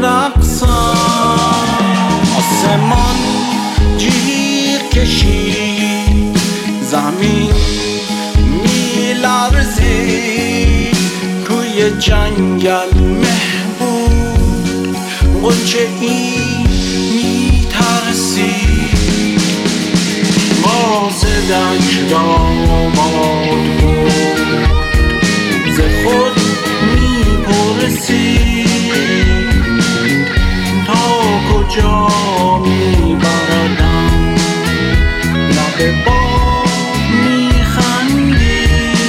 رقصم. آسمان جیغ کشید، زمین میلرزید، توی جنگل محبوب غنچه ای میترسید. باز دشت‌آباد بود، ز خود میپرسید تا کجا میبردم. لب باد میخندید.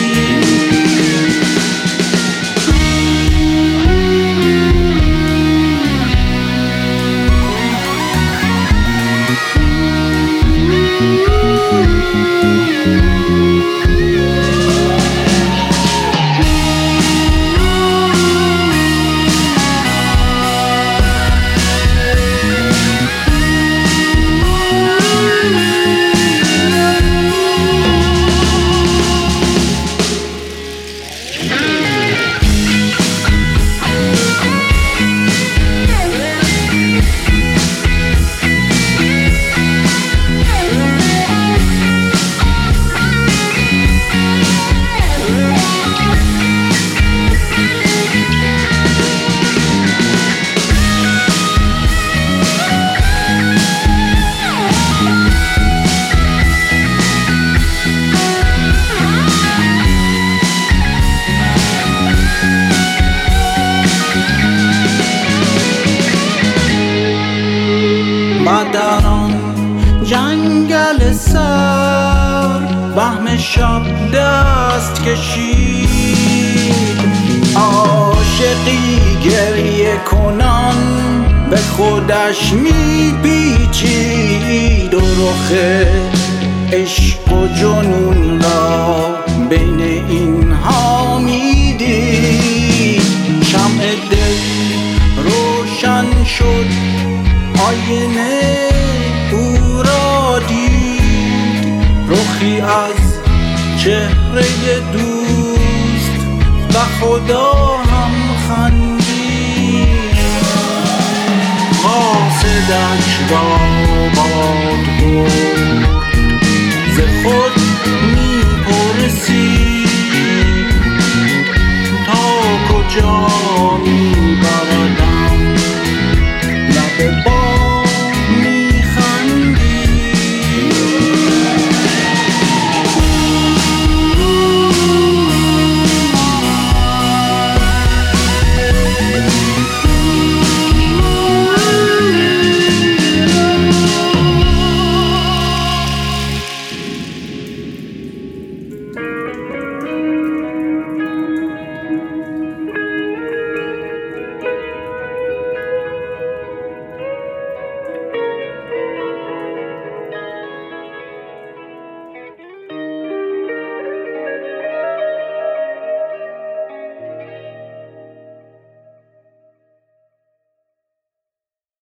در آن جنگل سر وهم شب دست کشید. عاشقی گریه کنان به خودش میپیچید و رخ عشق و جنون را بین اینها میدید. شمع دل روشن شد، آینه او را دید، رخی از چهره دوست و خدا هم خندید. قاصدش آباد بود، ز خود میپرسید